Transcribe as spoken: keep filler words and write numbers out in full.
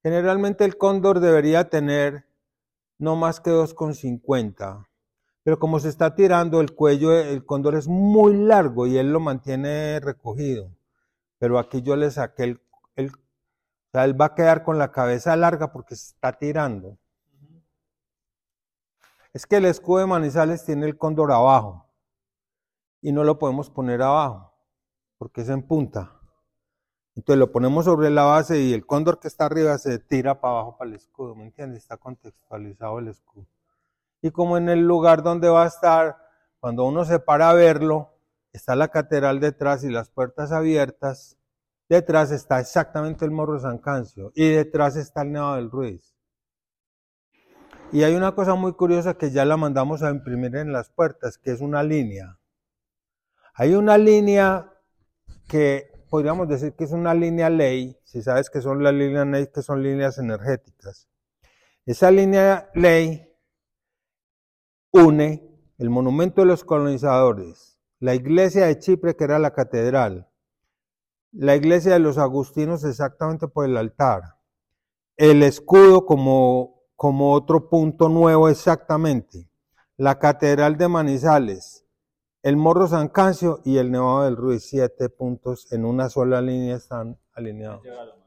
Generalmente el cóndor debería tener no más que dos con cincuenta, pero como se está tirando el cuello, el cóndor es muy largo y él lo mantiene recogido. Pero aquí yo le saqué el, el o sea, él va a quedar con la cabeza larga porque se está tirando. Es que el escudo de Manizales tiene el cóndor abajo y no lo podemos poner abajo porque es en punta. Entonces lo ponemos sobre la base y el cóndor que está arriba se tira para abajo para el escudo, ¿me entiendes? Está contextualizado el escudo. Y como en el lugar donde va a estar, cuando uno se para a verlo, está la catedral detrás y las puertas abiertas, detrás está exactamente el Morro San Cancio y detrás está el Nevado del Ruiz. Y hay una cosa muy curiosa que ya la mandamos a imprimir en las puertas, que es una línea. Hay una línea que podríamos decir que es una línea ley, si sabes que son las líneas ley, que son líneas energéticas. Esa línea ley une el monumento de los colonizadores, la iglesia de Chipre, que era la catedral, la iglesia de los agustinos exactamente por el altar, el escudo como, como otro punto nuevo exactamente, la catedral de Manizales, el Morro San Cancio y el Nevado del Ruiz, siete puntos en una sola línea están alineados.